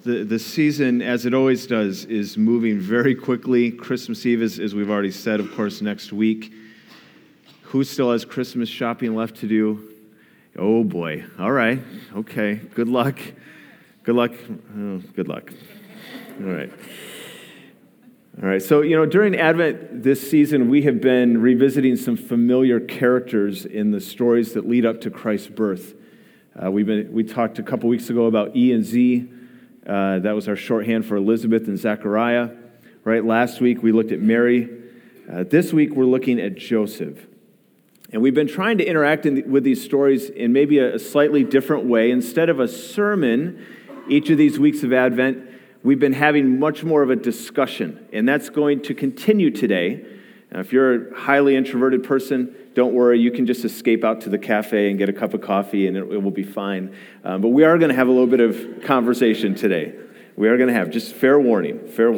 The season, as it always does, is moving very quickly. Christmas Eve, as we've already said, of course, next week. Who still has Christmas shopping left to do? Oh, boy. All right. Okay. Good luck. Good luck. Oh, good luck. All right. All right. So, during Advent this season, we have been revisiting some familiar characters in the stories that lead up to Christ's birth. We talked a couple weeks ago about E and Z. That was our shorthand for Elizabeth and Zechariah. Right? Last week we looked at Mary. This week we're looking at Joseph. And we've been trying to interact with these stories in maybe a slightly different way. Instead of a sermon each of these weeks of Advent, we've been having much more of a discussion. And that's going to continue today. If you're a highly introverted person, don't worry, you can just escape out to the cafe and get a cup of coffee and it will be fine. But we are going to have a little bit of conversation today. We are going to have, just fair warning.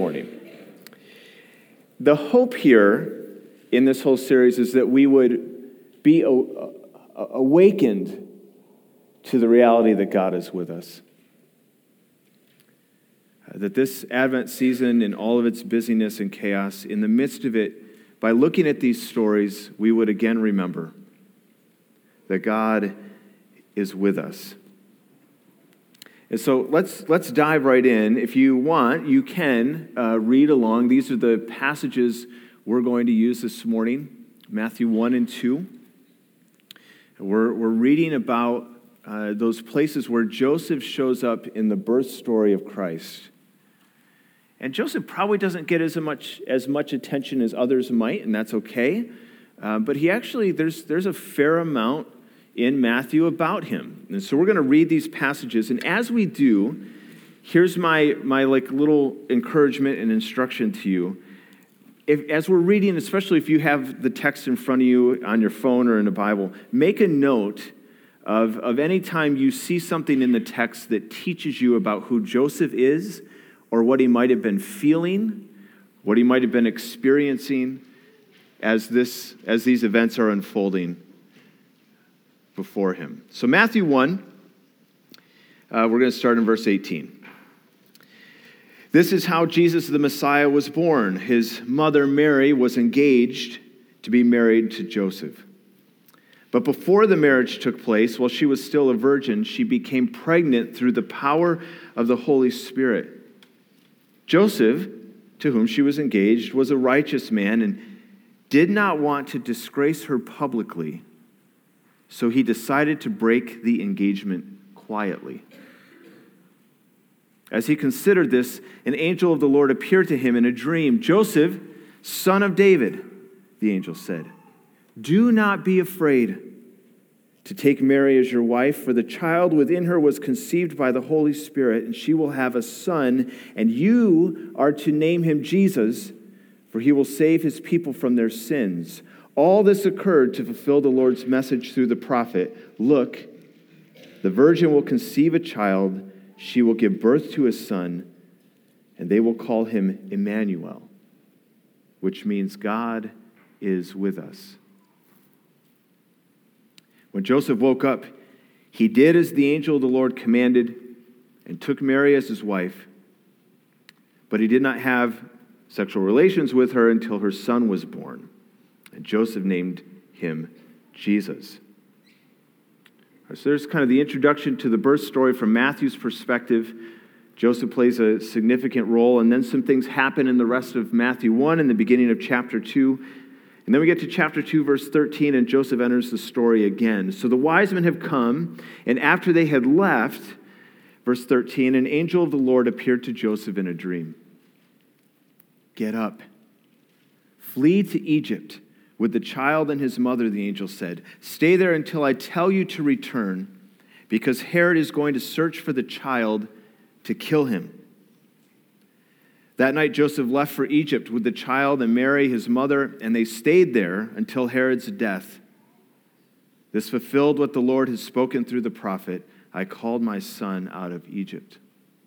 The hope here in this whole series is that we would be awakened to the reality that God is with us. That this Advent season, in all of its busyness and chaos, in the midst of it, by looking at these stories, we would again remember that God is with us. And so let's dive right in. If you want, you can read along. These are the passages we're going to use this morning, Matthew 1 and 2. We're reading about those places where Joseph shows up in the birth story of Christ. And Joseph probably doesn't get as much attention as others might, and that's okay. But he actually, there's a fair amount in Matthew about him. And so we're going to read these passages. And as we do, here's my little encouragement and instruction to you. As we're reading, especially if you have the text in front of you on your phone or in a Bible, make a note of any time you see something in the text that teaches you about who Joseph is, or what he might have been feeling, what he might have been experiencing as these events are unfolding before him. So Matthew 1, we're going to start in verse 18. This is how Jesus the Messiah was born. His mother Mary was engaged to be married to Joseph. But before the marriage took place, while she was still a virgin, she became pregnant through the power of the Holy Spirit. Joseph, to whom she was engaged, was a righteous man and did not want to disgrace her publicly, so he decided to break the engagement quietly. As he considered this, an angel of the Lord appeared to him in a dream. "Joseph, son of David," the angel said, "do not be afraid to take Mary as your wife, for the child within her was conceived by the Holy Spirit, and she will have a son, and you are to name him Jesus, for he will save his people from their sins." All this occurred to fulfill the Lord's message through the prophet. "Look, the virgin will conceive a child, she will give birth to a son, and they will call him Emmanuel," which means God is with us. When Joseph woke up, he did as the angel of the Lord commanded and took Mary as his wife. But he did not have sexual relations with her until her son was born. And Joseph named him Jesus. So there's kind of the introduction to the birth story from Matthew's perspective. Joseph plays a significant role, and then some things happen in the rest of Matthew 1 and the beginning of chapter 2. And then we get to chapter 2, verse 13, and Joseph enters the story again. So the wise men have come, and after they had left, verse 13, an angel of the Lord appeared to Joseph in a dream. "Get up, flee to Egypt with the child and his mother," the angel said. "Stay there until I tell you to return, because Herod is going to search for the child to kill him." That night Joseph left for Egypt with the child and Mary, his mother, and they stayed there until Herod's death. This fulfilled what the Lord had spoken through the prophet, "I called my son out of Egypt."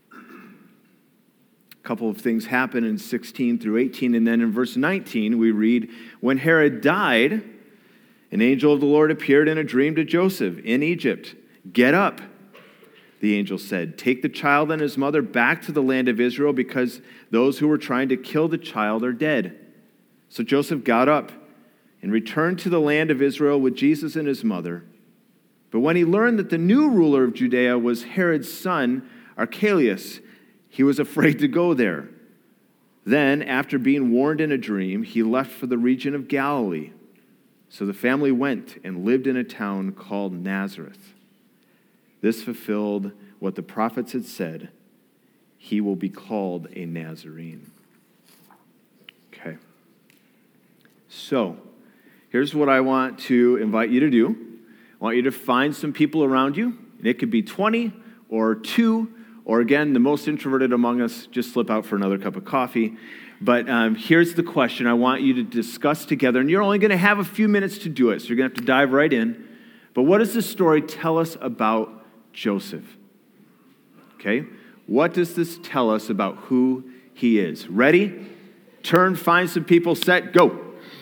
A couple of things happen in 16 through 18, and then in verse 19 we read, "When Herod died, an angel of the Lord appeared in a dream to Joseph in Egypt. 'Get up, The angel said, "Take the child and his mother back to the land of Israel, because those who were trying to kill the child are dead." So Joseph got up and returned to the land of Israel with Jesus and his mother. But when he learned that the new ruler of Judea was Herod's son, Archelaus, he was afraid to go there. Then, after being warned in a dream, he left for the region of Galilee. So the family went and lived in a town called Nazareth. This fulfilled what the prophets had said: he will be called a Nazarene. Okay. So, here's what I want to invite you to do. I want you to find some people around you. And it could be 20 or 2, or again, the most introverted among us, just slip out for another cup of coffee. But here's the question I want you to discuss together. And you're only going to have a few minutes to do it, so you're going to have to dive right in. But what does this story tell us about Joseph? Okay? What does this tell us about who he is? Ready? Turn, find some people, set, go.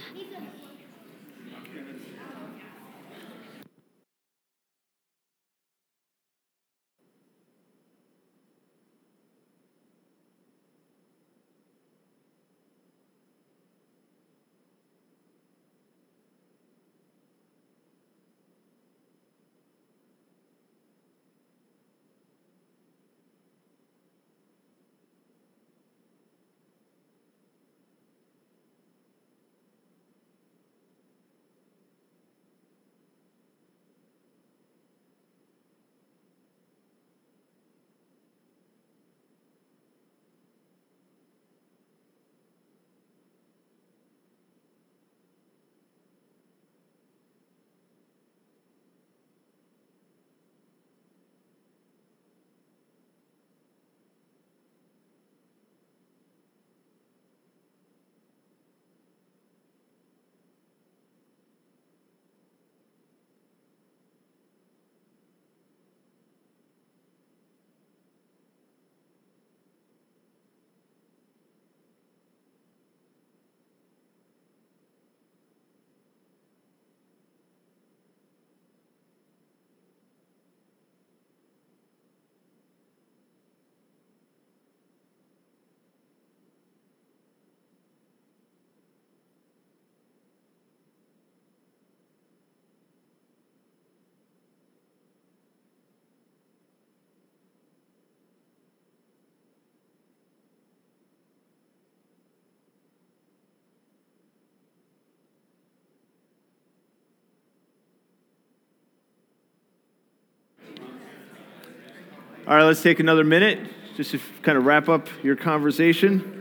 All right, let's take another minute just to kind of wrap up your conversation.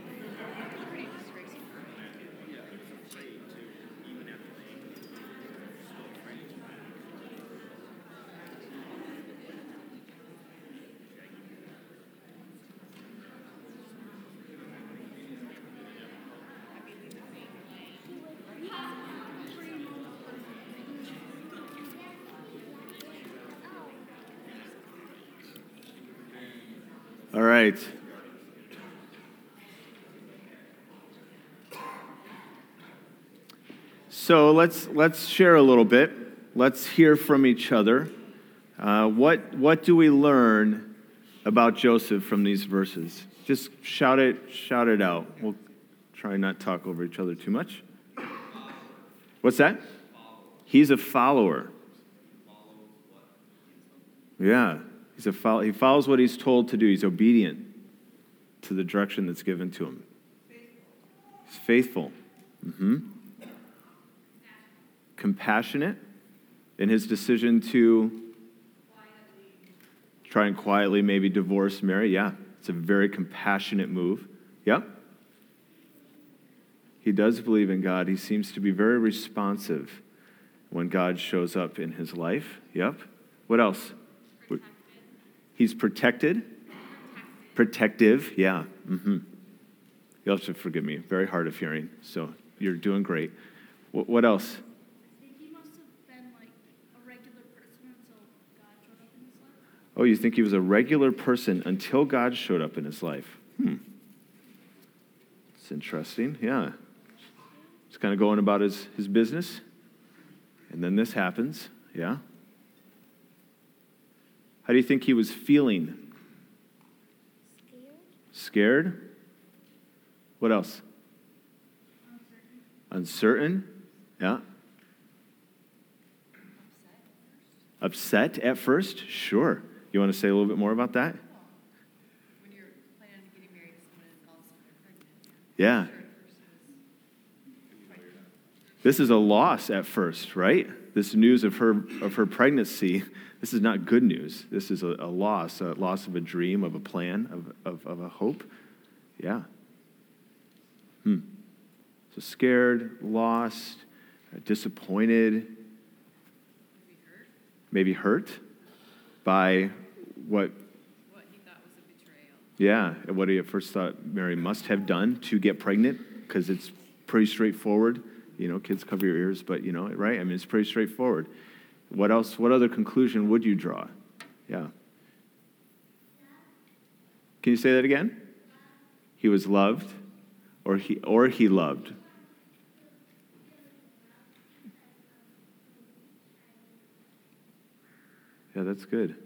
All right. So let's share a little bit. Let's hear from each other. What do we learn about Joseph from these verses? Just shout it out. We'll try not to talk over each other too much. What's that? He's a follower. Yeah. He follows what he's told to do. He's obedient to the direction that's given to him. He's faithful. Compassionate in his decision to try and quietly maybe divorce Mary. Yeah, it's a very compassionate move. Yep. He does believe in God. He seems to be very responsive when God shows up in his life. Yep. What else? He's protected. Protective, yeah. You'll have to forgive me. Very hard of hearing, so you're doing great. What else? I think he must have been like a regular person until God showed up in his life. Oh, you think he was a regular person until God showed up in his life? It's interesting, yeah. He's kind of going about his business, and then this happens, yeah. How do you think he was feeling? Scared? What else? Uncertain? Yeah. Upset at first? Sure. You want to say a little bit more about that? When you're planning on getting married to someone and all of a sudden they're pregnant. Yeah. This is a loss at first, right? This news of her pregnancy, this is not good news. This is a loss of a dream, of a plan, of a hope. Yeah. So scared, lost, disappointed, maybe hurt by what he thought was a betrayal. Yeah, what he at first thought Mary must have done to get pregnant, because it's pretty straightforward. Kids, cover your ears, but right? I mean, it's pretty straightforward. What else? What other conclusion would you draw? Yeah. Can you say that again? He was loved, or he loved. Yeah, that's good.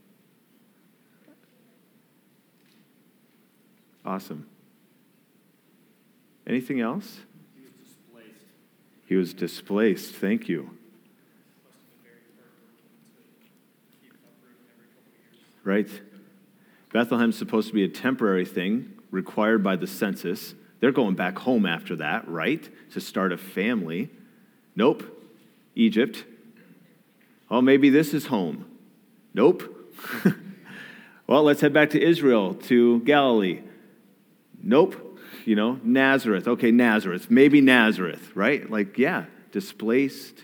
Awesome. Anything else? He was displaced. He was displaced. Thank you. Must have been very heartbreaking to keep uprooting every couple of years. Right? Bethlehem's supposed to be a temporary thing required by the census. They're going back home after that, right? To start a family. Nope. Egypt. Oh, maybe this is home. Nope. Well, let's head back to Israel, to Galilee. Nope. Nazareth. Okay, Nazareth. Maybe Nazareth, right? Displaced,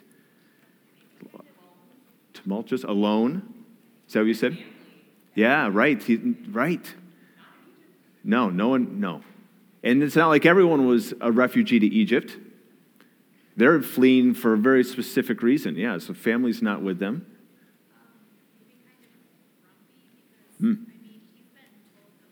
tumultuous, alone. Is that what you said? Yeah, right. Right. No one, no. And it's not like everyone was a refugee to Egypt. They're fleeing for a very specific reason. Yeah, so family's not with them. Maybe kind of grumpy because, he's been told to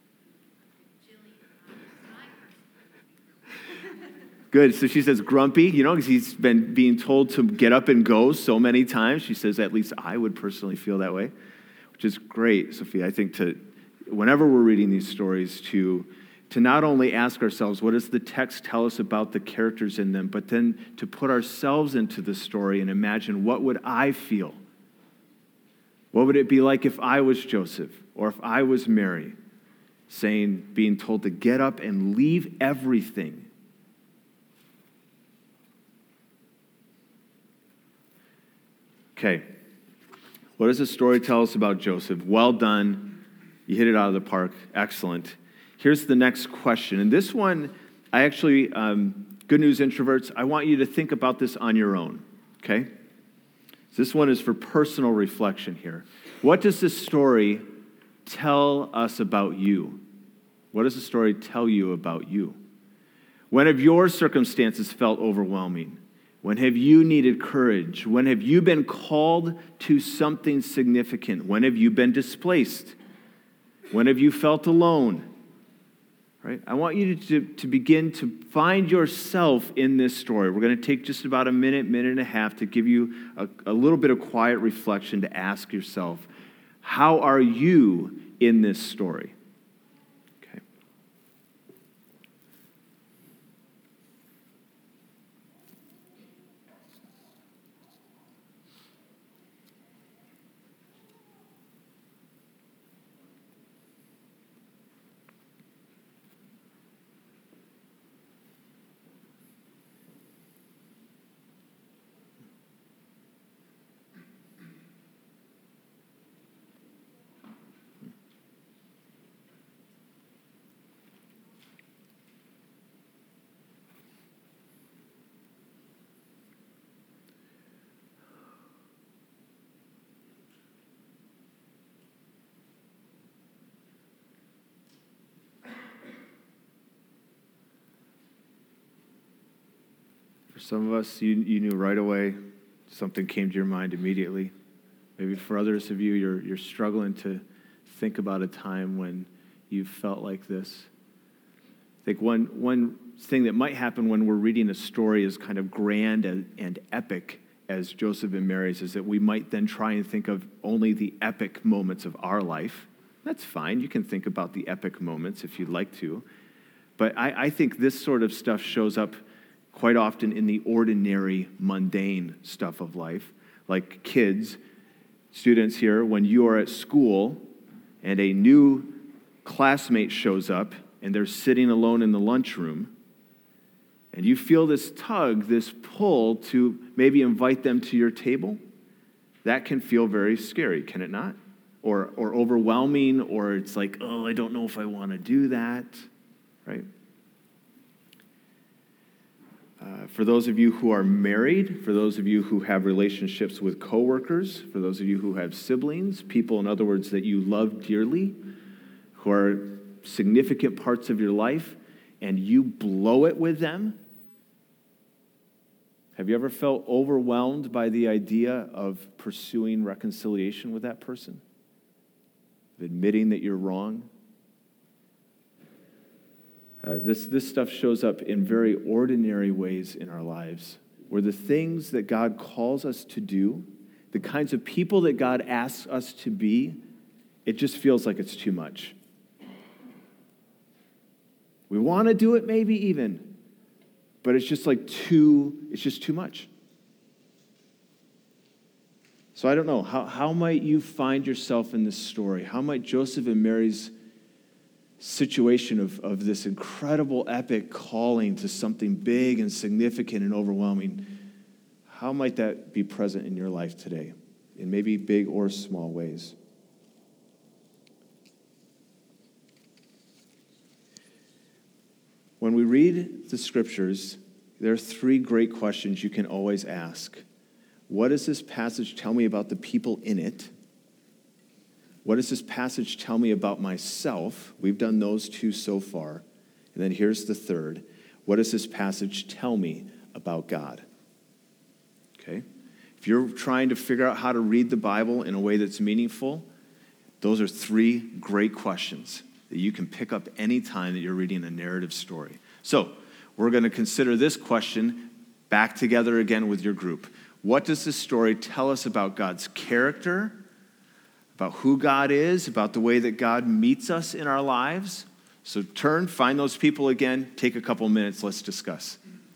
have a bajillion hours. Good. So she says grumpy, because he's been being told to get up and go so many times. She says, at least I would personally feel that way, which is great, Sophia. I think whenever we're reading these stories, to not only ask ourselves, what does the text tell us about the characters in them, but then to put ourselves into the story and imagine, what would I feel? What would it be like if I was Joseph or if I was Mary, being told to get up and leave everything? Okay. What does the story tell us about Joseph? Well done. You hit it out of the park. Excellent. Here's the next question. And this one, I actually, good news introverts, I want you to think about this on your own, okay? This one is for personal reflection here. What does this story tell us about you? What does the story tell you about you? When have your circumstances felt overwhelming? When have you needed courage? When have you been called to something significant? When have you been displaced? When have you felt alone? Right? I want you to begin to find yourself in this story. We're going to take just about a minute and a half to give you a little bit of quiet reflection to ask yourself, how are you in this story? Okay. For some of us, you knew right away. Something came to your mind immediately. Maybe for others of you, you're struggling to think about a time when you felt like this. I think one thing that might happen when we're reading a story as kind of grand and epic as Joseph and Mary's is that we might then try and think of only the epic moments of our life. That's fine. You can think about the epic moments if you'd like to. But I think this sort of stuff shows up quite often in the ordinary, mundane stuff of life. Like kids, students here, when you are at school and a new classmate shows up and they're sitting alone in the lunchroom, and you feel this tug, this pull to maybe invite them to your table, that can feel very scary, can it not? Or overwhelming, or it's like, oh, I don't know if I want to do that, right? For those of you who are married, for those of you who have relationships with coworkers, for those of you who have siblings, people, in other words, that you love dearly, who are significant parts of your life, and you blow it with them? Have you ever felt overwhelmed by the idea of pursuing reconciliation with that person? Of admitting that you're wrong? This stuff shows up in very ordinary ways in our lives, where the things that God calls us to do, the kinds of people that God asks us to be, it just feels like it's too much. We want to do it maybe even, but it's just too much. So I don't know, how might you find yourself in this story? How might Joseph and Mary's situation of this incredible epic calling to something big and significant and overwhelming, how might that be present in your life today, in maybe big or small ways? When we read the scriptures, there are three great questions you can always ask. What does this passage tell me about the people in it? What does this passage tell me about myself? We've done those two so far. And then here's the third. What does this passage tell me about God? Okay? If you're trying to figure out how to read the Bible in a way that's meaningful, those are three great questions that you can pick up any time that you're reading a narrative story. So, we're going to consider this question back together again with your group. What does this story tell us about God's character, about who God is, about the way that God meets us in our lives? So turn, find those people again, take a couple minutes, let's discuss.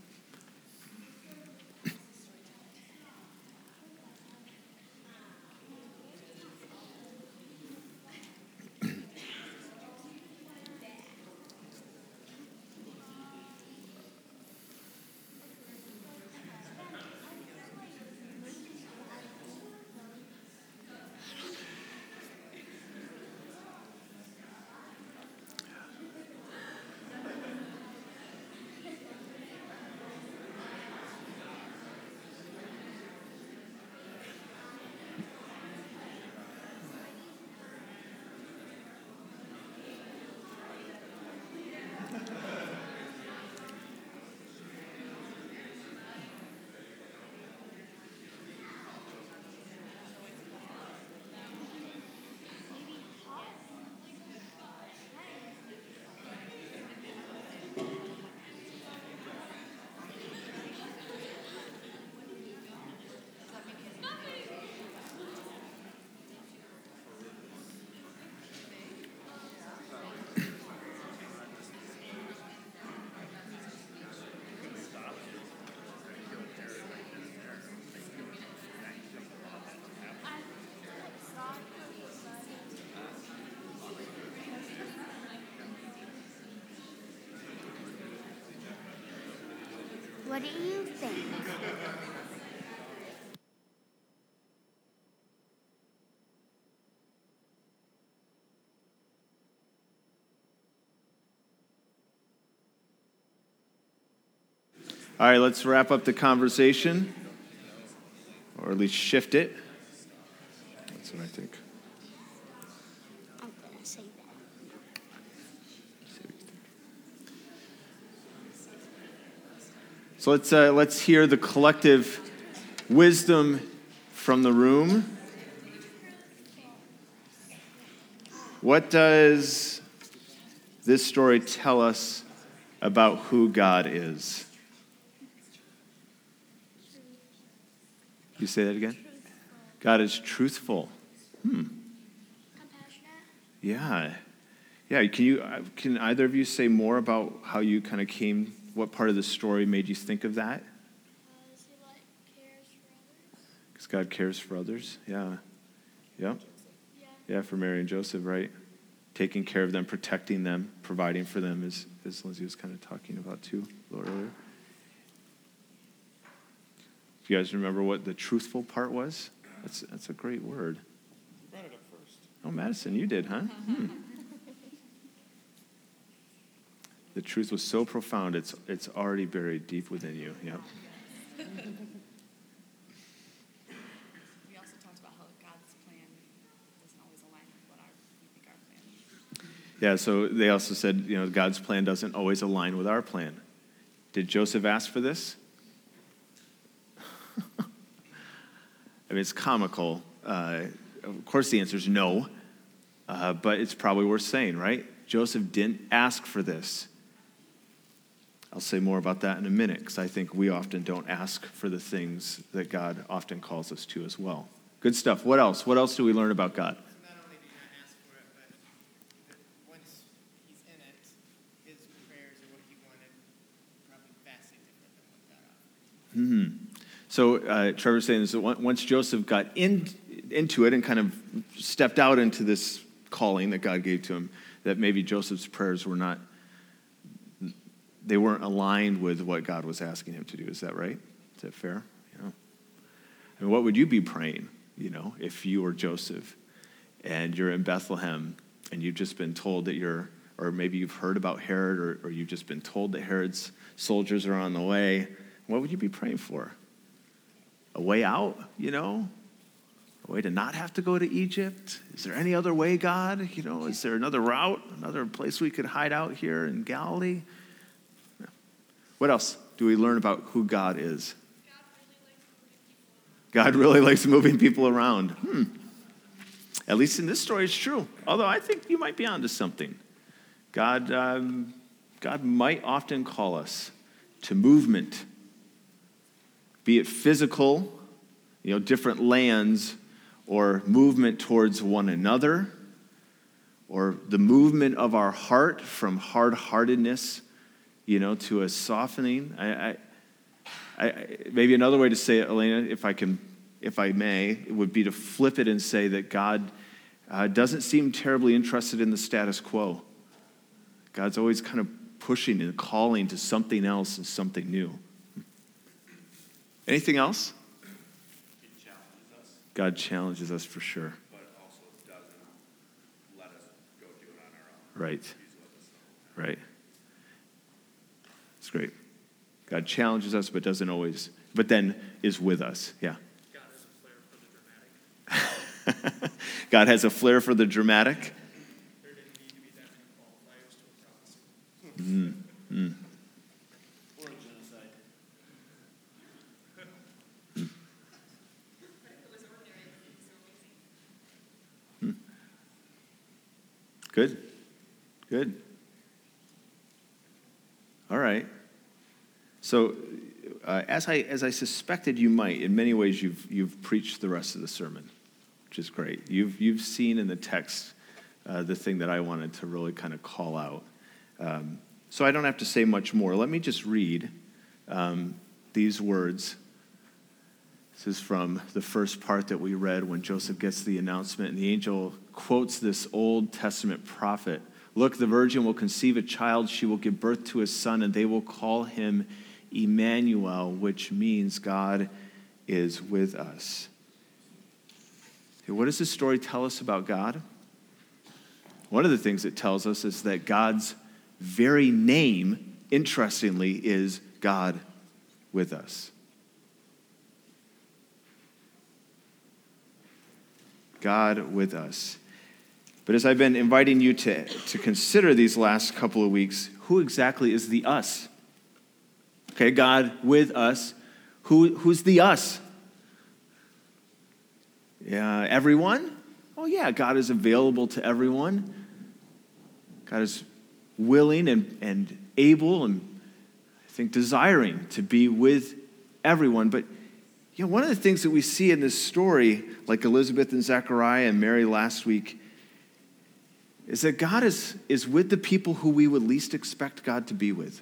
What do you think? All right, let's wrap up the conversation, or at least shift it. That's what I think. I'm going to say that. So let's hear the collective wisdom from the room. What does this story tell us about who God is? You say that again? God is truthful. Compassionate. Yeah. Yeah, can either of you say more about how you kind of came, what part of the story made you think of that? Is he like cares for others? Because God cares for others. Yeah. Yep. Yeah. Yeah, for Mary and Joseph, right? Taking care of them, protecting them, providing for them, as Lindsay was kind of talking about too a little earlier. Do you guys remember what the truthful part was? That's a great word. You brought it up first. Oh, Madison, you did, huh? The truth was so profound, it's already buried deep within you. Yep. We also talked about how God's plan doesn't always align with what we think our plan is. Yeah, so they also said, God's plan doesn't always align with our plan. Did Joseph ask for this? I mean, it's comical. Of course, the answer is no, but it's probably worth saying, right? Joseph didn't ask for this. I'll say more about that in a minute, because I think we often don't ask for the things that God often calls us to as well. Good stuff. What else? What else do we learn about God? Not only do you not ask for it, but once he's in it, his prayers are what he wanted, probably vastly different than what God offered. So Trevor's saying this, that once Joseph got into it and kind of stepped out into this calling that God gave to him, that maybe Joseph's prayers they weren't aligned with what God was asking him to do. Is that right? Is that fair? And what would you be praying, if you were Joseph and you're in Bethlehem and you've just been told that or maybe you've heard about Herod, or you've just been told that Herod's soldiers are on the way. What would you be praying for? A way out, A way to not have to go to Egypt? Is there any other way, God? Is there another route, another place we could hide out here in Galilee? What else do we learn about who God is? God really likes moving people around. At least in this story, it's true. Although I think you might be onto something. God might often call us to movement, be it physical, different lands, or movement towards one another, or the movement of our heart from hard-heartedness, to a softening. I maybe another way to say it, Elena, if I may, it would be to flip it and say that God doesn't seem terribly interested in the status quo. God's always kind of pushing and calling to something else and something new. Anything else? He challenges us, God challenges us for sure. but also doesn't let us go do it on our own. Right. He's with us the whole time. Right. It's great. God challenges us, but then is with us. Yeah. God has a flair for the dramatic. God has a flair for the dramatic. There didn't need to be that many qualifiers to a prophecy. Or a genocide. But if it was ordinary, it would be so amazing. Good. Good. All right. So, as I suspected you might, in many ways you've preached the rest of the sermon, which is great. You've seen in the text the thing that I wanted to really kind of call out. So I don't have to say much more. Let me just read these words. This is from the first part that we read when Joseph gets the announcement, and the angel quotes this Old Testament prophet. Look, the virgin will conceive a child. She will give birth to a son, and they will call him Emmanuel, which means God is with us. Okay, what does this story tell us about God? One of the things it tells us is that God's very name, interestingly, is God with us. God with us. But as I've been inviting you to consider these last couple of weeks, who exactly is the us? Okay, God with us. Who's the us? Yeah, everyone? Oh yeah, God is available to everyone. God is willing and able and I think desiring to be with everyone. But One of the things that we see in this story, like Elizabeth and Zechariah and Mary last week, is that God is with the people who we would least expect God to be with.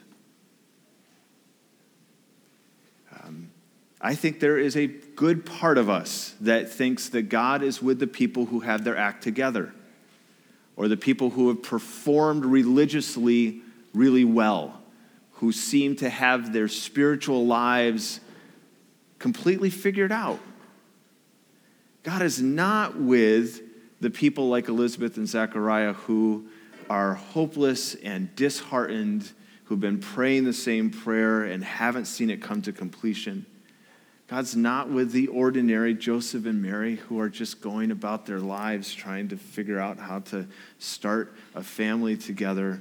I think there is a good part of us that thinks that God is with the people who have their act together, or the people who have performed religiously really well, who seem to have their spiritual lives completely figured out. God is not with the people like Elizabeth and Zechariah who are hopeless and disheartened, who've been praying the same prayer and haven't seen it come to completion. God's not with the ordinary Joseph and Mary who are just going about their lives trying to figure out how to start a family together.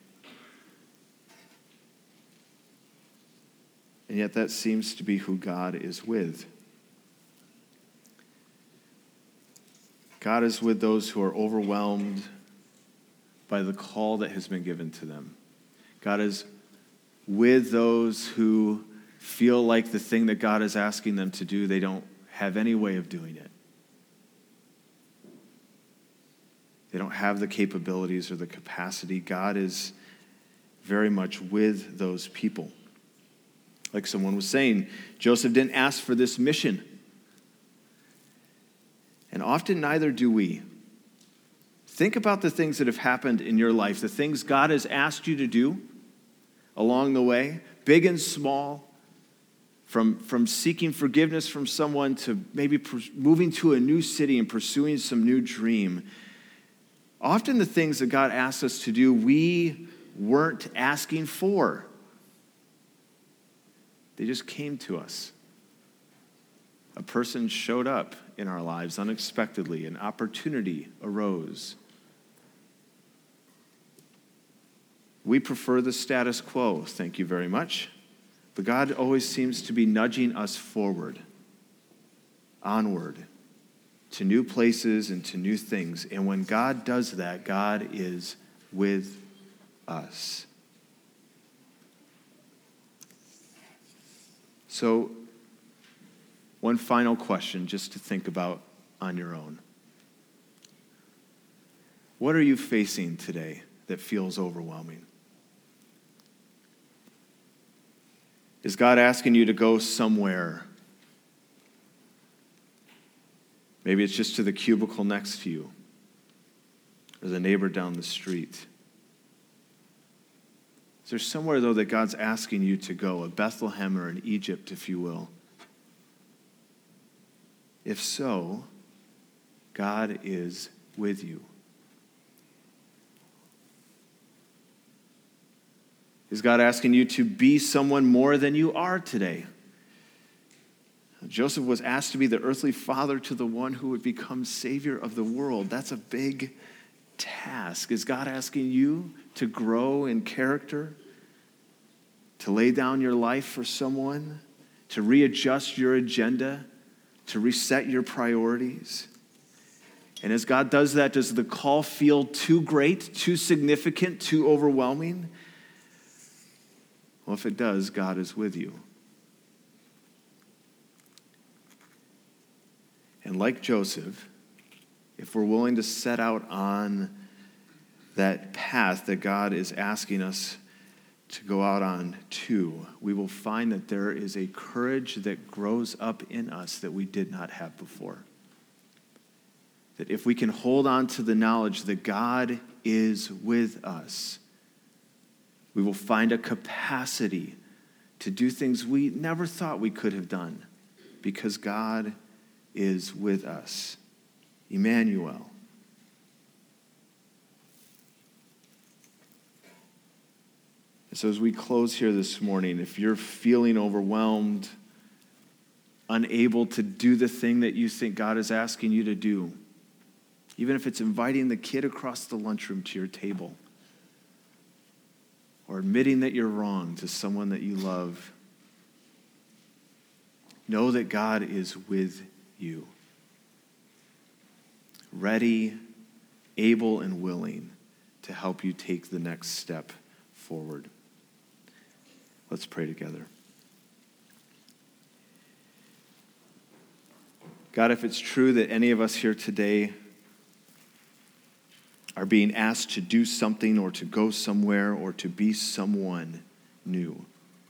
And yet that seems to be who God is with. God is with those who are overwhelmed by the call that has been given to them. God is with those who feel like the thing that God is asking them to do, they don't have any way of doing it. They don't have the capabilities or the capacity. God is very much with those people. Like someone was saying, Joseph didn't ask for this mission. And often neither do we. Think about the things that have happened in your life, the things God has asked you to do along the way, big and small, from seeking forgiveness from someone to maybe moving to a new city and pursuing some new dream. Often the things that God asks us to do, we weren't asking for. They just came to us. A person showed up in our lives unexpectedly. An opportunity arose. We prefer the status quo, thank you very much. But God always seems to be nudging us forward, onward, to new places and to new things. And when God does that, God is with us. So, one final question just to think about on your own. What are you facing today that feels overwhelming? Is God asking you to go somewhere? Maybe it's just to the cubicle next to you, or the neighbor down the street. Is there somewhere, though, that God's asking you to go, a Bethlehem or an Egypt, if you will? If so, God is with you. Is God asking you to be someone more than you are today? Joseph was asked to be the earthly father to the one who would become Savior of the world. That's a big task. Is God asking you to grow in character, to lay down your life for someone, to readjust your agenda, to reset your priorities? And as God does that, does the call feel too great, too significant, too overwhelming? Well, if it does, God is with you. And like Joseph, if we're willing to set out on that path that God is asking us to go out on too, we will find that there is a courage that grows up in us that we did not have before. That if we can hold on to the knowledge that God is with us, we will find a capacity to do things we never thought we could have done because God is with us. Emmanuel. So as we close here this morning, if you're feeling overwhelmed, unable to do the thing that you think God is asking you to do, even if it's inviting the kid across the lunchroom to your table, or admitting that you're wrong to someone that you love, know that God is with you, ready, able, and willing to help you take the next step forward. Let's pray together. God, if it's true that any of us here today are being asked to do something or to go somewhere or to be someone new,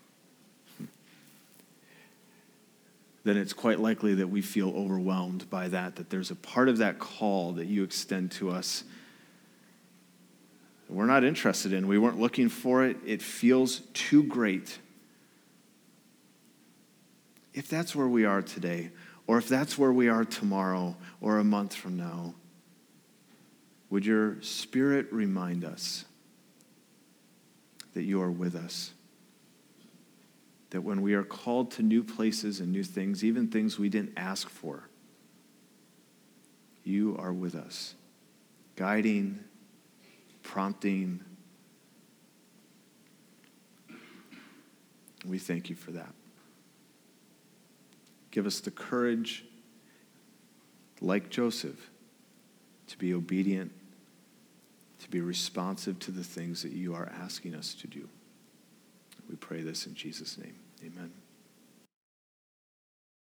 then it's quite likely that we feel overwhelmed by that there's a part of that call that you extend to us that we're not interested in. We weren't looking for it. It feels too great. If that's where we are today, or if that's where we are tomorrow or a month from now, would your Spirit remind us that you are with us? That when we are called to new places and new things, even things we didn't ask for, you are with us, guiding, prompting. We thank you for that. Give us the courage, like Joseph, to be obedient, to be responsive to the things that you are asking us to do. We pray this in Jesus' name. Amen.